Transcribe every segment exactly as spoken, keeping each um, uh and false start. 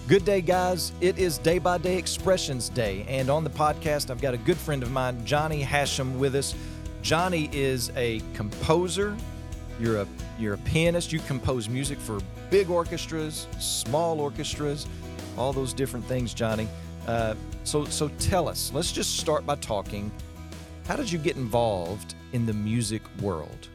Good day, guys. It is Day by Day Expressions Day, and on the podcast, I've got a good friend of mine, Johnny Hashem, with us. Johnny is a composer. You're a you're a pianist. You compose music for big orchestras, small orchestras, all those different things, Johnny. Uh, so so tell us. Let's just start by talking. How did you get involved in the music world?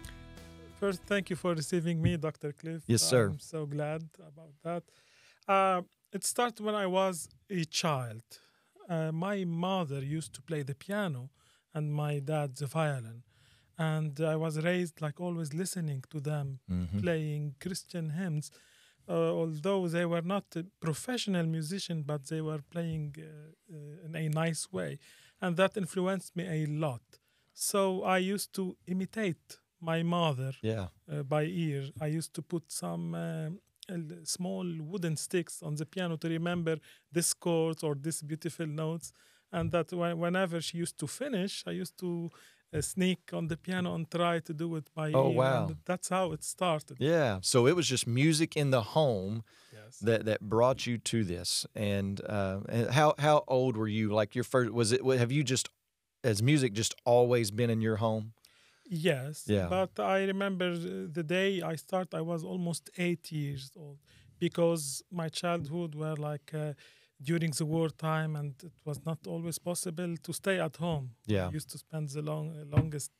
First, thank you for receiving me, Doctor Cliff. Yes, sir. I'm so glad about that. Uh, it started when I was a child. Uh, my mother used to play the piano and my dad the violin. And I was raised like always listening to them Mm-hmm. playing Christian hymns, uh, although they were not a professional musician, but they were playing uh, uh, in a nice way. And that influenced me a lot. So I used to imitate my mother Yeah. uh, by ear. I used to put some um, l- small wooden sticks on the piano to remember this chords or this beautiful notes. And that when, whenever she used to finish, I used to uh, sneak on the piano and try to do it by Oh, ear. wow. And that's how it started. Yeah. So it was just music in the home Yes. that that brought you to this. And uh, and how how old were you? Like your first was it? Have you just has music just always been in your home? Yes, Yeah. but I remember uh, the day I start, I was almost eight years old because my childhood were like uh, during the wartime, and it was not always possible to stay at home. Yeah. I used to spend the long, longest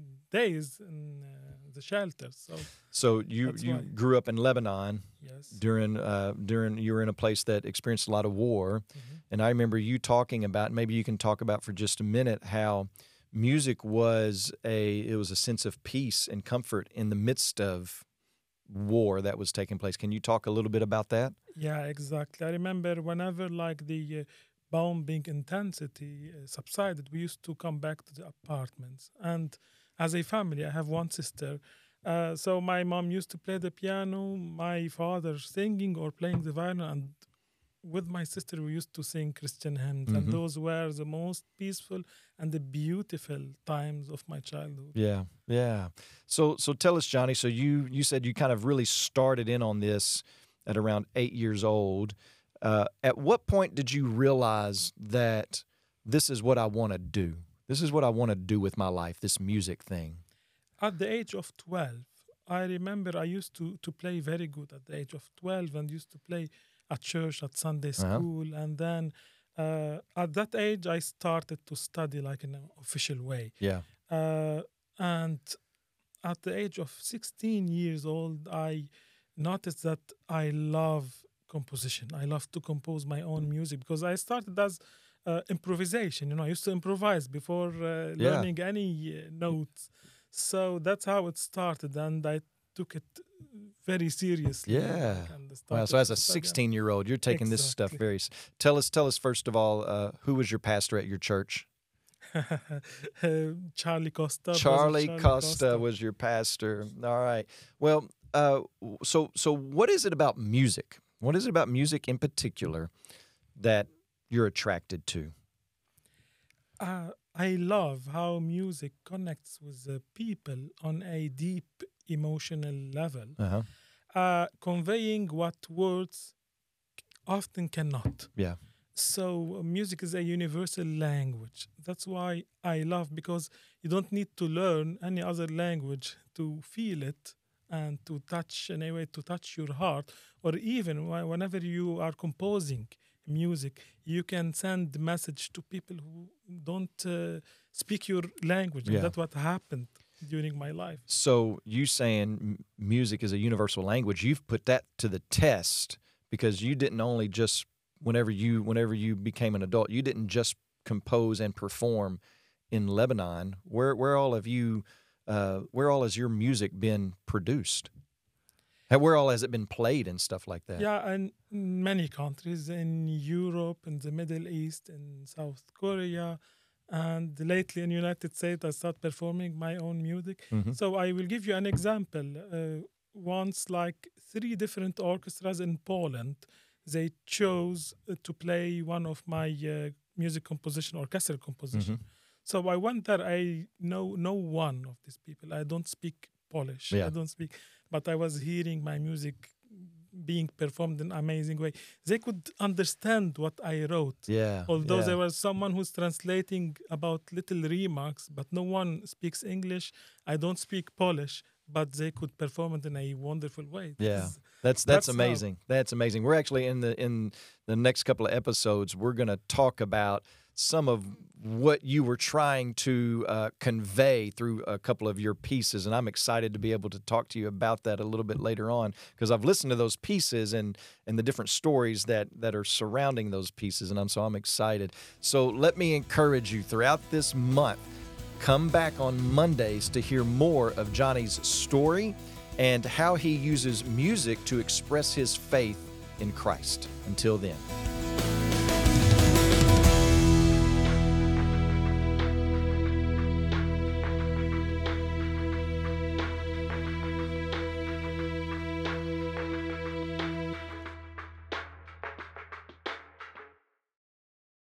days in uh, the shelter. So So you That's you why. grew up in Lebanon yes, during uh, during you were in a place that experienced a lot of war, Mhm. and I remember you talking about. Maybe you can talk about for just a minute how music was a it was a sense of peace and comfort in the midst of war that was taking place. Can you talk a little bit about that? yeah, exactly. I remember whenever like the uh, bombing intensity uh, subsided, we used to come back to the apartments. And as a family, I have one sister. Uh, so my mom used to play the piano, my father singing or playing the violin, and with my sister we used to sing Christian hymns, and Mhm. those were the most peaceful and the beautiful times of my childhood. Yeah, yeah. So so tell us, Johnny. So you you said you kind of really started in on this at around eight years old. Uh, at what point did you realize that this is what I want to do? This is what I want to do with my life. This music thing. At the age of twelve, I remember I used to, to play very good at the age of twelve and used to play at church, at Sunday Uh-huh. school. And then uh, at that age, I started to study like in an official way. Yeah. Uh, and at the age of sixteen years old, I noticed that I love composition. I love to compose my own music because I started as uh, improvisation. You know, I used to improvise before uh, Yeah. learning any uh, notes. So that's how it started, and I took it very seriously. Yeah. like, and Wow. started So as to a study. sixteen-year-old, you're taking this stuff Exactly. very. s- Tell us. Tell us first of all, uh, who was your pastor at your church? Charlie Costa. Brother Charlie Charlie Costa was your pastor. All right. Well, uh, w- so so what is it about music? What is it about music in particular that you're attracted to? Uh, I love how music connects with the people on a deep emotional level, Uh-huh. uh, conveying what words often cannot. Yeah. So, uh, music is a universal language. That's why I love, because you don't need to learn any other language to feel it and to touch, in a way, to touch your heart. Or even wh- whenever you are composing music, you can send the message to people who don't uh, speak your language. Yeah. And that's what happened during my life. So you saying m- music is a universal language, you've put that to the test because you didn't only just whenever you whenever you became an adult, you didn't just compose and perform in Lebanon. Where where all have you uh, where all has your music been produced? And where all has it been played and stuff like that? Yeah, and many countries in Europe, in the Middle East, in South Korea, and lately in United States, I start performing my own music. Mhm. So I will give you an example. Uh, once, like three different orchestras in Poland, they chose uh, to play one of my uh, music composition, orchestral composition. Mhm. So I went there. I know no one of these people. I don't speak Polish. Yeah. I don't speak, but I was hearing my music being performed in an amazing way. They could understand what I wrote. Yeah. Although yeah. there was someone who's translating about little remarks, but no one speaks English. I don't speak Polish, but they could perform it in a wonderful way. Yeah, That's- that's that's, that's how- amazing. That's amazing. We're actually in the in the next couple of episodes. We're going to talk about some of what you were trying to uh, convey through a couple of your pieces, and I'm excited to be able to talk to you about that a little bit later on, because I've listened to those pieces and and the different stories that that are surrounding those pieces, and I'm so I'm excited. So let me encourage you throughout this month. Come back on Mondays to hear more of Johnny's story and how he uses music to express his faith in Christ. Until then.